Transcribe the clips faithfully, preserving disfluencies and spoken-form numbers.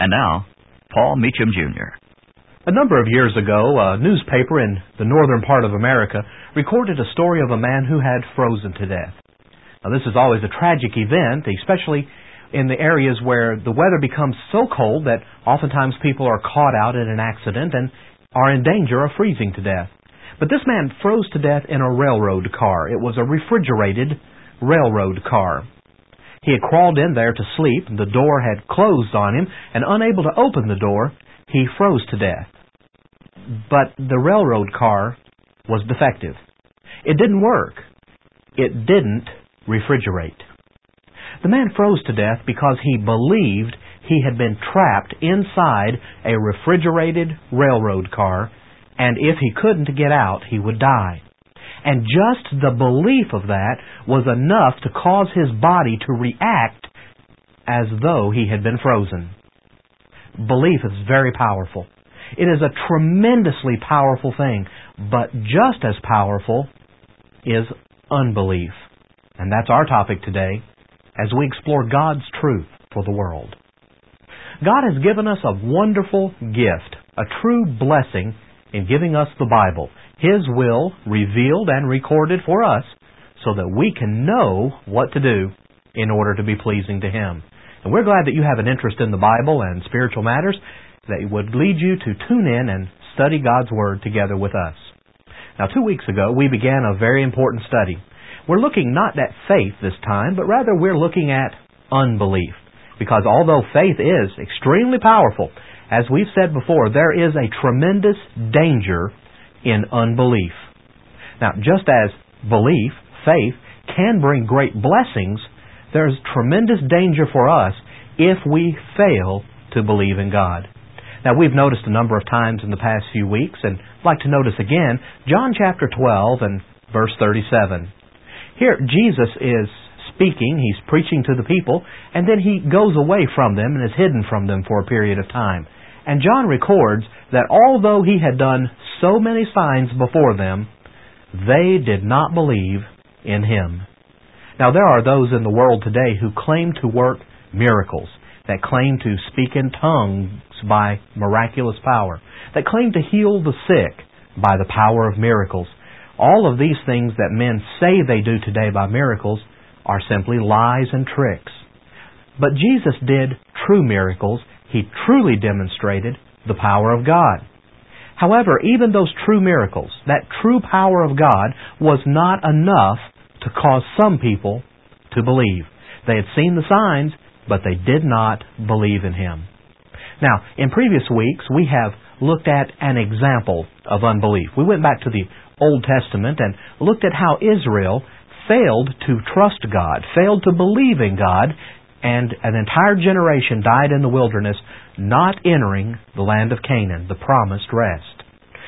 And now, Paul Meacham, Junior A number of years ago, a newspaper in the northern part of America recorded a story of a man who had frozen to death. Now, this is always a tragic event, especially in the areas where the weather becomes so cold that oftentimes people are caught out in an accident and are in danger of freezing to death. But this man froze to death in a railroad car. It was a refrigerated railroad car. He had crawled in there to sleep, the door had closed on him, and unable to open the door, he froze to death. But the railroad car was defective. It didn't work. It didn't refrigerate. The man froze to death because he believed he had been trapped inside a refrigerated railroad car, and if he couldn't get out, he would die. And just the belief of that was enough to cause his body to react as though he had been frozen. Belief is very powerful. It is a tremendously powerful thing, but just as powerful is unbelief. And that's our topic today as we explore God's truth for the world. God has given us a wonderful gift, a true blessing in giving us the Bible, His will revealed and recorded for us so that we can know what to do in order to be pleasing to Him. And we're glad that you have an interest in the Bible and spiritual matters that would lead you to tune in and study God's Word together with us. Now, two weeks ago, we began a very important study. We're looking not at faith this time, but rather we're looking at unbelief. Because although faith is extremely powerful, as we've said before, there is a tremendous danger in unbelief. Now, just as belief, faith, can bring great blessings, there's tremendous danger for us if we fail to believe in God. Now, we've noticed a number of times in the past few weeks, and I'd like to notice again, John chapter twelve and verse thirty-seven. Here, Jesus is speaking, He's preaching to the people, and then He goes away from them and is hidden from them for a period of time. And John records that although He had done so many signs before them, they did not believe in Him. Now, there are those in the world today who claim to work miracles, that claim to speak in tongues by miraculous power, that claim to heal the sick by the power of miracles. All of these things that men say they do today by miracles are simply lies and tricks. But Jesus did true miracles. He truly demonstrated the power of God. However, even those true miracles, that true power of God, was not enough to cause some people to believe. They had seen the signs, but they did not believe in Him. Now, in previous weeks, we have looked at an example of unbelief. We went back to the Old Testament and looked at how Israel failed to trust God, failed to believe in God, and an entire generation died in the wilderness, not entering the land of Canaan, the promised rest.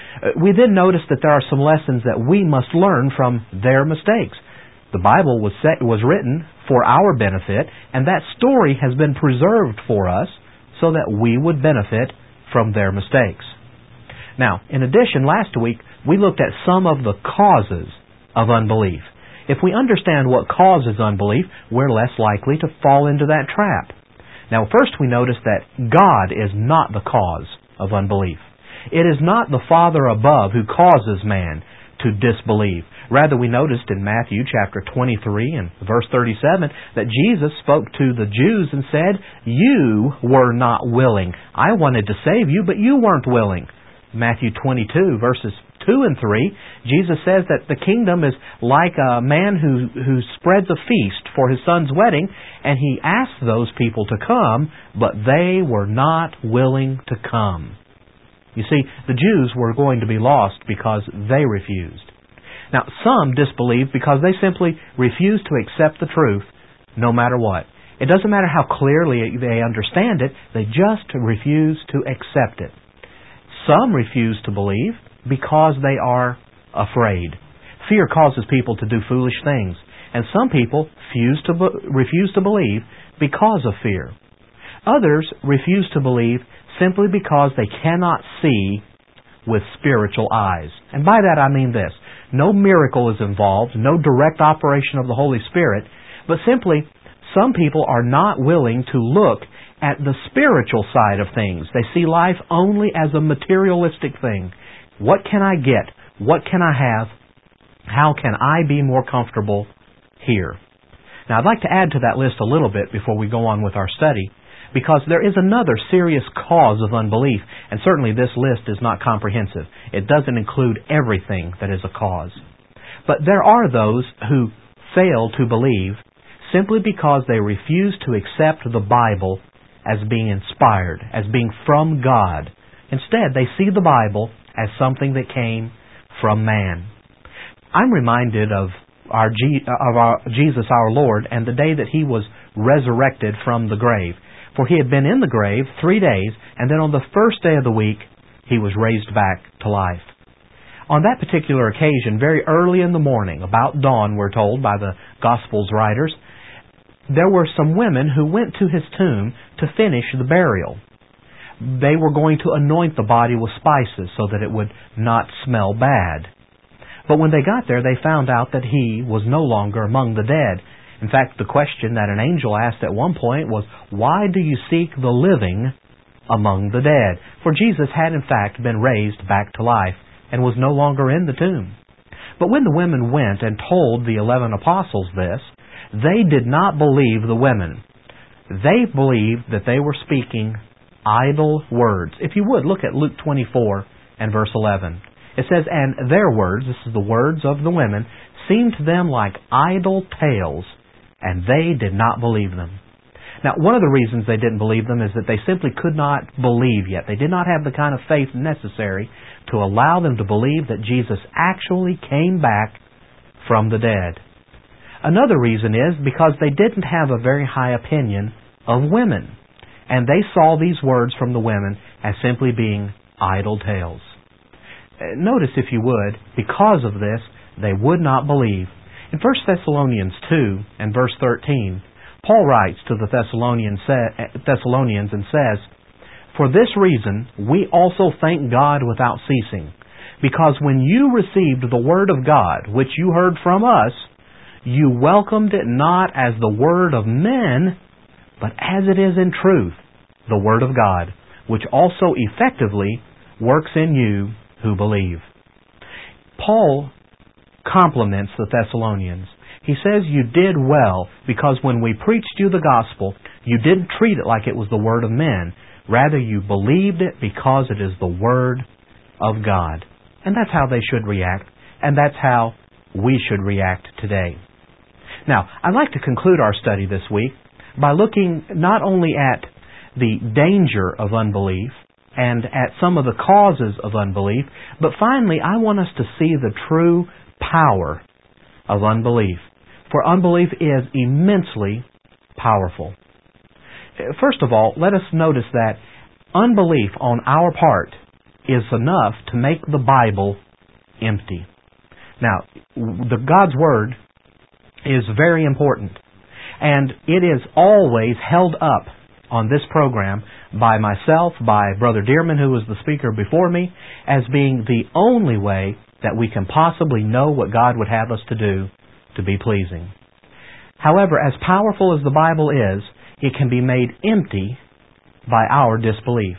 We then noticed that there are some lessons that we must learn from their mistakes. The Bible was set, was written for our benefit, and that story has been preserved for us so that we would benefit from their mistakes. Now, in addition, last week we looked at some of the causes of unbelief. If we understand what causes unbelief, we're less likely to fall into that trap. Now, first we noticed that God is not the cause of unbelief. It is not the Father above who causes man to disbelieve. Rather, we noticed in Matthew chapter twenty-three and verse thirty-seven that Jesus spoke to the Jews and said, "You were not willing. I wanted to save you, but you weren't willing." Matthew twenty-two verses two and three, Jesus says that the kingdom is like a man who, who spreads a feast for his son's wedding, and he asked those people to come, but they were not willing to come. You see, the Jews were going to be lost because they refused. Now, some disbelieve because they simply refuse to accept the truth no matter what. It doesn't matter how clearly they understand it, they just refuse to accept it. Some refuse to believe because they are afraid. Fear causes people to do foolish things, and some people refuse to, be- refuse to believe because of fear. Others refuse to believe simply because they cannot see with spiritual eyes. And by that I mean this. No miracle is involved, no direct operation of the Holy Spirit, but simply some people are not willing to look at the spiritual side of things. They see life only as a materialistic thing. What can I get? What can I have? How can I be more comfortable here? Now, I'd like to add to that list a little bit before we go on with our study, because there is another serious cause of unbelief, and certainly this list is not comprehensive. It doesn't include everything that is a cause. But there are those who fail to believe simply because they refuse to accept the Bible as being inspired, as being from God. Instead, they see the Bible as something that came from man. I'm reminded of our, G- of our Jesus our Lord and the day that He was resurrected from the grave. For He had been in the grave three days, and then on the first day of the week, He was raised back to life. On that particular occasion, very early in the morning, about dawn, we're told by the Gospels writers, there were some women who went to His tomb to finish the burial. They were going to anoint the body with spices so that it would not smell bad. But when they got there, they found out that He was no longer among the dead. In fact, the question that an angel asked at one point was, "Why do you seek the living among the dead?" For Jesus had in fact been raised back to life and was no longer in the tomb. But when the women went and told the eleven apostles this, they did not believe the women. They believed that they were speaking idle words. If you would, look at Luke twenty-four and verse eleven. It says, "And their words," this is the words of the women, "seemed to them like idle tales, and they did not believe them." Now, one of the reasons they didn't believe them is that they simply could not believe yet. They did not have the kind of faith necessary to allow them to believe that Jesus actually came back from the dead. Another reason is because they didn't have a very high opinion of women, and they saw these words from the women as simply being idle tales. Notice, if you would, because of this, they would not believe. In First Thessalonians two and verse thirteen, Paul writes to the Thessalonians and says, "For this reason we also thank God without ceasing, because when you received the word of God, which you heard from us, you welcomed it not as the word of men, but as it is in truth, the word of God, which also effectively works in you who believe." Paul compliments the Thessalonians. He says, "You did well, because when we preached you the gospel, you didn't treat it like it was the word of men. Rather, you believed it because it is the word of God." And that's how they should react, and that's how we should react today. Now, I'd like to conclude our study this week by looking not only at the danger of unbelief and at some of the causes of unbelief, but finally, I want us to see the true power of unbelief. For unbelief is immensely powerful. First of all, let us notice that unbelief on our part is enough to make the Bible empty. Now, the God's Word is very important, and it is always held up on this program by myself, by Brother Dearman, who was the speaker before me, as being the only way that we can possibly know what God would have us to do to be pleasing. However, as powerful as the Bible is, it can be made empty by our disbelief.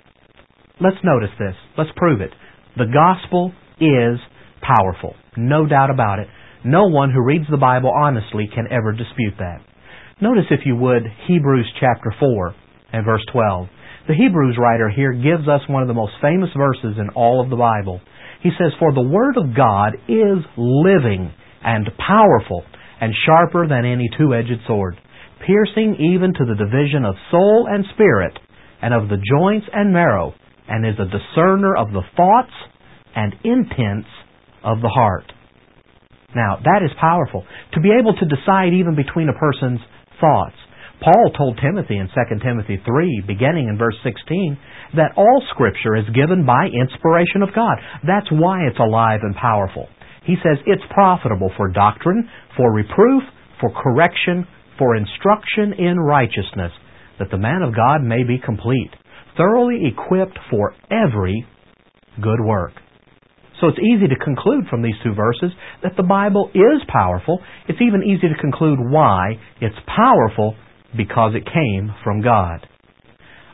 Let's notice this. Let's prove it. The gospel is powerful. No doubt about it. No one who reads the Bible honestly can ever dispute that. Notice, if you would, Hebrews chapter four and verse twelve. The Hebrews writer here gives us one of the most famous verses in all of the Bible. He says, "For the Word of God is living and powerful and sharper than any two-edged sword, piercing even to the division of soul and spirit, and of the joints and marrow, and is a discerner of the thoughts and intents of the heart." Now, that is powerful. To be able to decide even between a person's thoughts. Paul told Timothy in Second Timothy three, beginning in verse sixteen, that all Scripture is given by inspiration of God. That's why it's alive and powerful. He says it's profitable for doctrine, for reproof, for correction, for instruction in righteousness, that the man of God may be complete, thoroughly equipped for every good work. So it's easy to conclude from these two verses that the Bible is powerful. It's even easy to conclude why it's powerful, because it came from God.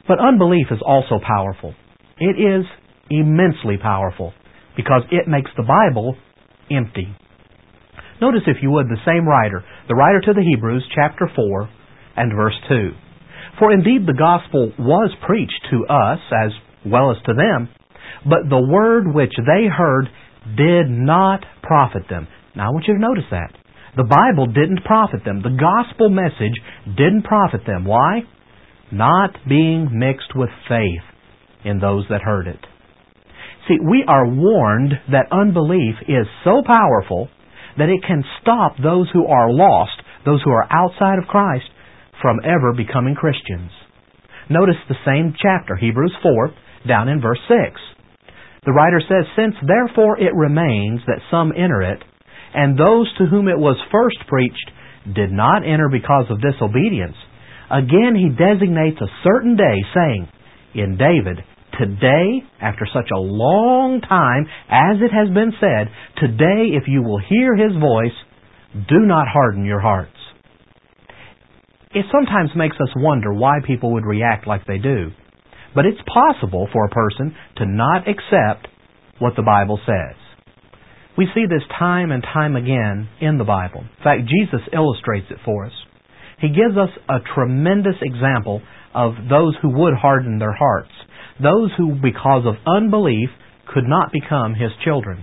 But unbelief is also powerful. It is immensely powerful because it makes the Bible empty. Notice, if you would, the same writer, the writer to the Hebrews, chapter four and verse two. For indeed the gospel was preached to us as well as to them, but the word which they heard did not profit them. Now I want you to notice that. The Bible didn't profit them. The gospel message didn't profit them. Why? Not being mixed with faith in those that heard it. See, we are warned that unbelief is so powerful that it can stop those who are lost, those who are outside of Christ, from ever becoming Christians. Notice the same chapter, Hebrews four, down in verse six. The writer says, Since therefore it remains that some enter it, and those to whom it was first preached did not enter because of disobedience, again he designates a certain day, saying, In David, today, after such a long time, as it has been said, today if you will hear His voice, do not harden your hearts. It sometimes makes us wonder why people would react like they do. But it's possible for a person to not accept what the Bible says. We see this time and time again in the Bible. In fact, Jesus illustrates it for us. He gives us a tremendous example of those who would harden their hearts. Those who, because of unbelief, could not become His children.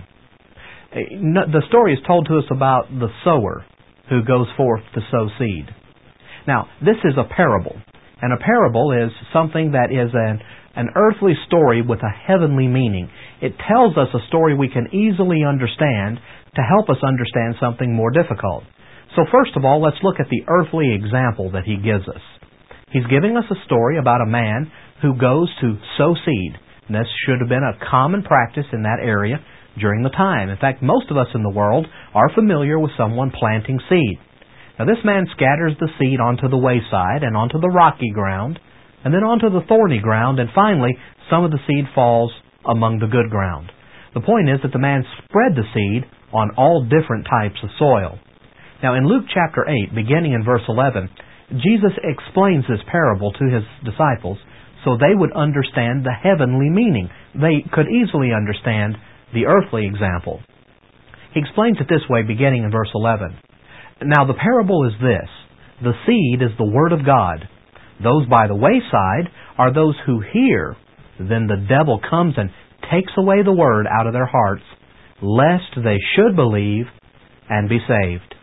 The story is told to us about the sower who goes forth to sow seed. Now, this is a parable. And a parable is something that is an, an earthly story with a heavenly meaning. It tells us a story we can easily understand to help us understand something more difficult. So first of all, let's look at the earthly example that he gives us. He's giving us a story about a man who goes to sow seed. And this should have been a common practice in that area during the time. In fact, most of us in the world are familiar with someone planting seed. Now this man scatters the seed onto the wayside and onto the rocky ground, and then onto the thorny ground, and finally some of the seed falls among the good ground. The point is that the man spread the seed on all different types of soil. Now in Luke chapter eight, beginning in verse eleven, Jesus explains this parable to His disciples so they would understand the heavenly meaning. They could easily understand the earthly example. He explains it this way, beginning in verse eleven. Now the parable is this. The seed is the Word of God. Those by the wayside are those who hear. Then the devil comes and takes away the Word out of their hearts, lest they should believe and be saved.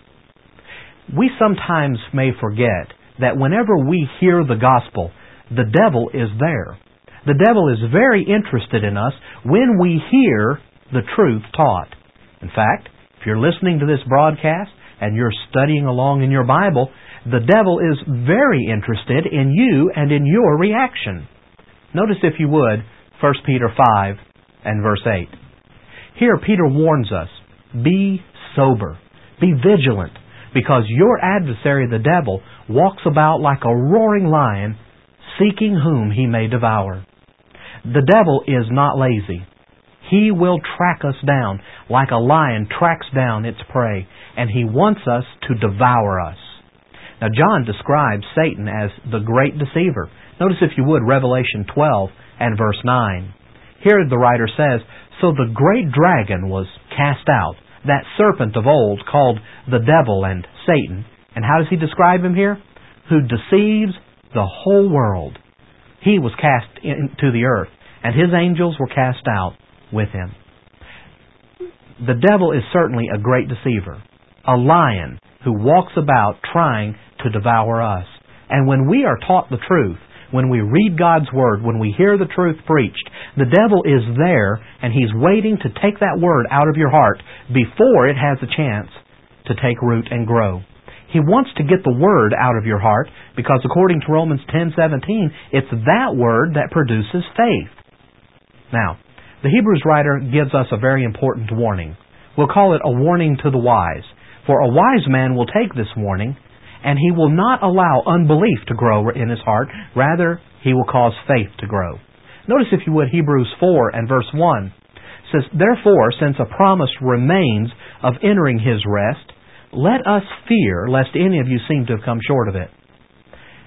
We sometimes may forget that whenever we hear the gospel, the devil is there. The devil is very interested in us when we hear the truth taught. In fact, if you're listening to this broadcast, and you're studying along in your Bible, the devil is very interested in you and in your reaction. Notice, if you would, First Peter five and verse eight. Here Peter warns us, be sober, be vigilant, because your adversary the devil walks about like a roaring lion, seeking whom he may devour. The devil is not lazy. He will track us down like a lion tracks down its prey, and he wants us to devour us. Now John describes Satan as the great deceiver. Notice, if you would, Revelation twelve and verse nine. Here the writer says, So the great dragon was cast out, that serpent of old called the devil and Satan. And how does he describe him here? Who deceives the whole world. He was cast into the earth, and his angels were cast out with him. The devil is certainly a great deceiver, a lion who walks about trying to devour us. And when we are taught the truth, when we read God's Word, when we hear the truth preached, the devil is there and he's waiting to take that Word out of your heart before it has a chance to take root and grow. He wants to get the Word out of your heart because according to Romans ten seventeen, it's that Word that produces faith. Now, the Hebrews writer gives us a very important warning. We'll call it a warning to the wise. For a wise man will take this warning, and he will not allow unbelief to grow in his heart. Rather, he will cause faith to grow. Notice, if you would, Hebrews four and verse one. It says, Therefore, since a promise remains of entering His rest, let us fear lest any of you seem to have come short of it.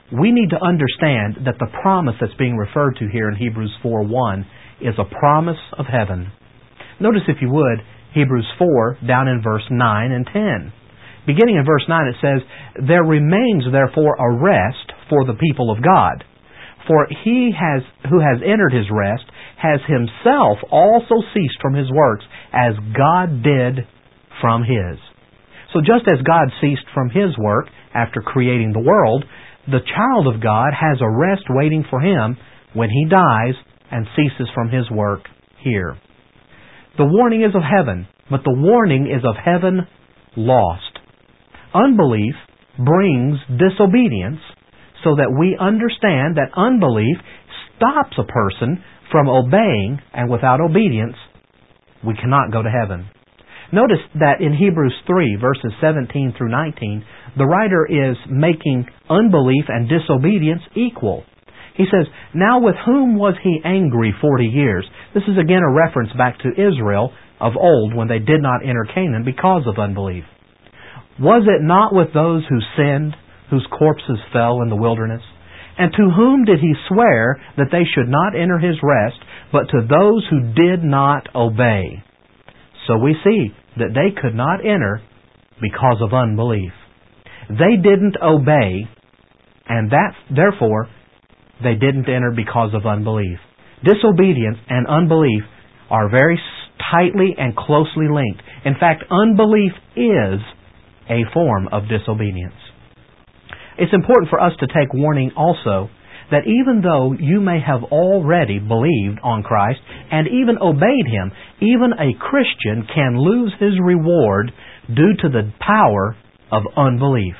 we need to understand that the promise that's being referred to here in Hebrews four one is a promise of heaven. Notice, if you would, Hebrews four, down in verse nine and ten. Beginning in verse nine, it says, "There remains therefore a rest for the people of God. For he has who has entered his rest has himself also ceased from his works, as God did from his." So just as God ceased from his work after creating the world, the child of God has a rest waiting for him when he dies and ceases from his work here. The warning is of heaven, but the warning is of heaven lost. Unbelief brings disobedience, so that we understand that unbelief stops a person from obeying, and without obedience, we cannot go to heaven. Notice that in Hebrews three, verses seventeen through nineteen, the writer is making unbelief and disobedience equal. He says, "Now with whom was he angry forty years?" This is again a reference back to Israel of old when they did not enter Canaan because of unbelief. "Was it not with those who sinned, whose corpses fell in the wilderness? And to whom did he swear that they should not enter his rest, but to those who did not obey?" So we see that they could not enter because of unbelief. They didn't obey, and that therefore they didn't enter because of unbelief. Disobedience and unbelief are very tightly and closely linked. In fact, unbelief is a form of disobedience. It's important for us to take warning also that even though you may have already believed on Christ and even obeyed Him, even a Christian can lose his reward due to the power of unbelief.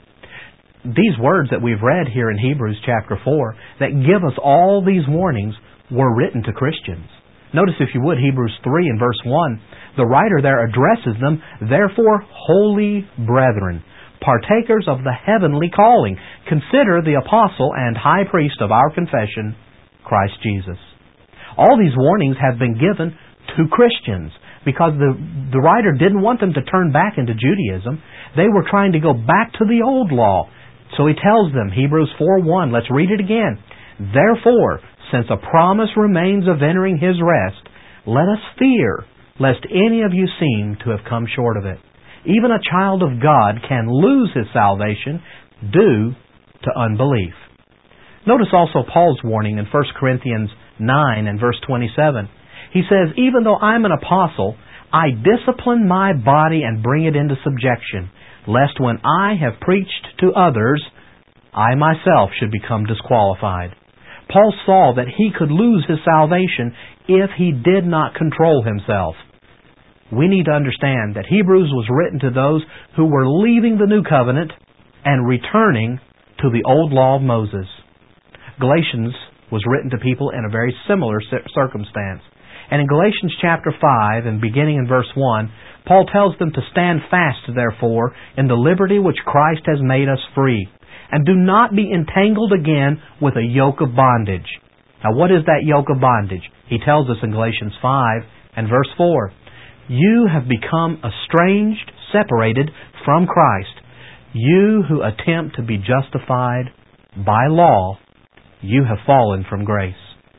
These words that we've read here in Hebrews chapter four that give us all these warnings were written to Christians. Notice, if you would, Hebrews three and verse one, the writer there addresses them, "Therefore, holy brethren, partakers of the heavenly calling, consider the apostle and high priest of our confession, Christ Jesus." All these warnings have been given to Christians because the, the writer didn't want them to turn back into Judaism. They were trying to go back to the old law. So he tells them, Hebrews four one, let's read it again. "Therefore, since a promise remains of entering His rest, let us fear, lest any of you seem to have come short of it. Even a child of God can lose his salvation due to unbelief." Notice also Paul's warning in First Corinthians nine and verse twenty-seven. He says, "Even though I'm an apostle, I discipline my body and bring it into subjection, lest when I have preached to others, I myself should become disqualified." Paul saw that he could lose his salvation if he did not control himself. We need to understand that Hebrews was written to those who were leaving the new covenant and returning to the old law of Moses. Galatians was written to people in a very similar circumstance. And in Galatians chapter five, and beginning in verse one, Paul tells them to stand fast, therefore, in the liberty which Christ has made us free, and do not be entangled again with a yoke of bondage. Now, what is that yoke of bondage? He tells us in Galatians five and verse four, "You have become estranged, separated from Christ. You who attempt to be justified by law, you have fallen from grace."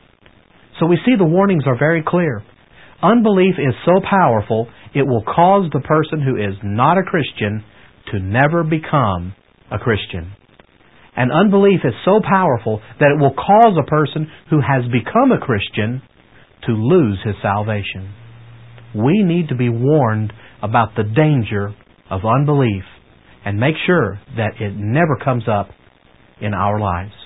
So we see the warnings are very clear. Unbelief is so powerful, it will cause the person who is not a Christian to never become a Christian. And unbelief is so powerful that it will cause a person who has become a Christian to lose his salvation. We need to be warned about the danger of unbelief and make sure that it never comes up in our lives.